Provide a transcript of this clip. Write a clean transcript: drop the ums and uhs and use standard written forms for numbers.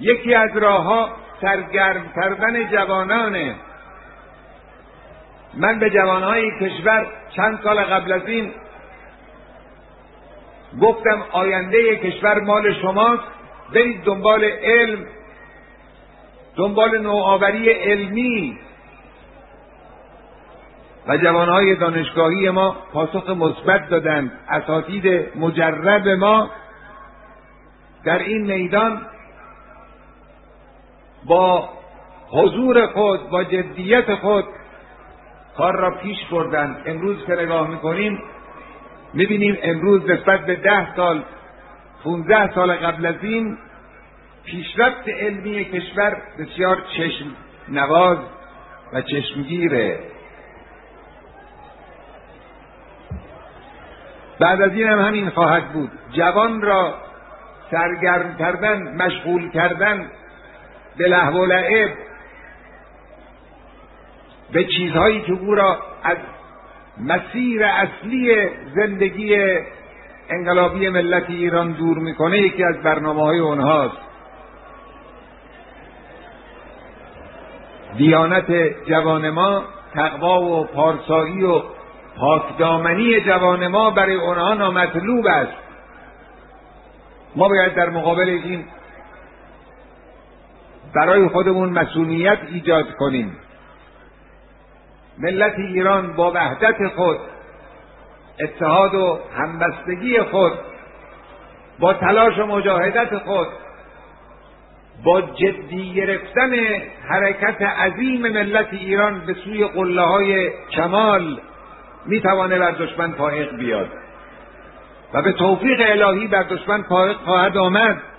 یکی از راهها سرگرم کردن جوانانه. من به جوانهای کشور چند سال قبل از این گفتم آینده کشور مال شماست، برید دنبال علم، دنبال نوآوری علمی. و جوانهای دانشگاهی ما پاسخ مثبت دادند. اساتید مجرب ما در این میدان با حضور خود، با جدیت خود کار را پیش بردند. امروز که نگاه میکنیم میبینیم امروز نسبت به 10 سال 15 سال قبل از این پیشرفت علمی کشور بسیار چشم نواز و چشمگیره. بعد از این هم همین خواهد بود. جوان را سرگرم کردن، مشغول کردن به لهو و لعب، به چیزهایی که او را از مسیر اصلی زندگی انقلابی ملت ایران دور میکنه، یکی از برنامه‌های اونهاست. دیانت جوان ما، تقوا و پارسایی و پاکدامنی جوان ما برای اونها نامطلوب است. ما باید در مقابل این برای خودمون مسئولیت ایجاد کنیم. ملت ایران با وحدت خود، اتحاد و همبستگی خود، با تلاش و مجاهدت خود، با جدی گرفتن حرکت عظیم ملت ایران به سوی قله‌های کمال میتوانه بر دشمن فائق بیاد و به توفیق الهی بر دشمن فائق خواهد آمد.